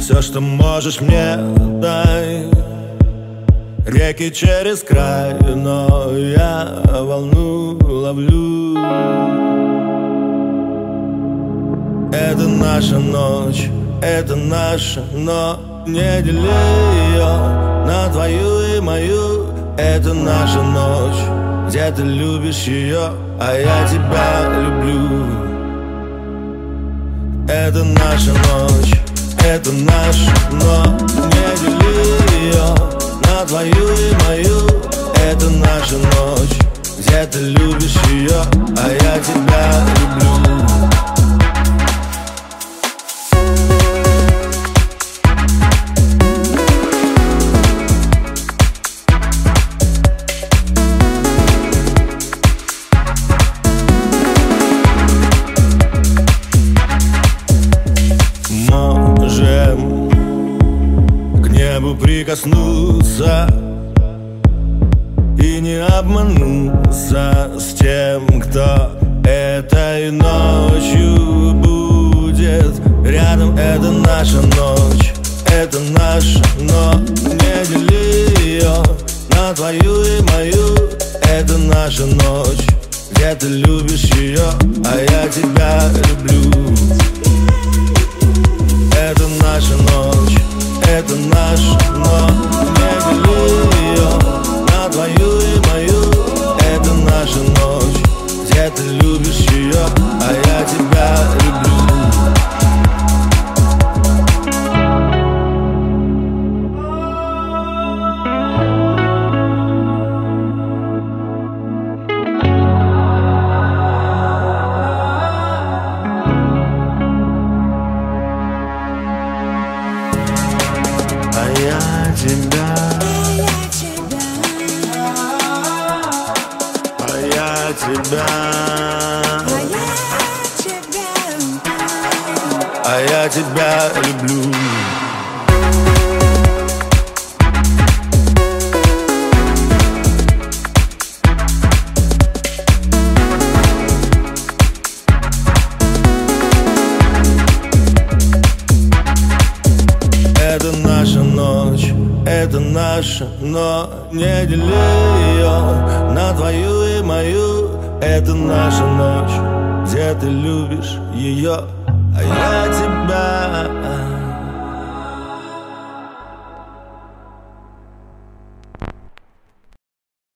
Все, что можешь мне, дай. Реки через край, но я волну ловлю. Это наша ночь, это наша, но не дели ее на твою и мою. Это наша ночь, где ты любишь ее, а я тебя люблю. Это наша ночь, это наша, но не дели ее на твою и мою. Это наша ночь, где ты любишь ее, а я тебя люблю. Можем к небу прикоснуться и не обмануться с тем, кто этой ночью будет рядом. Это наша ночь, это наша, но не дели ее на твою и мою. Это наша ночь, где ты любишь ее, а я тебя люблю. Это наша ночь, это наша, но не дели ее на твою и мою. Это наша ночь, где ты любишь ее, а я тебя люблю. А я тебя люблю. Это наша ночь, это наша, но не дели ее на твою и мою. Это наша ночь, где ты любишь ее, а я тебя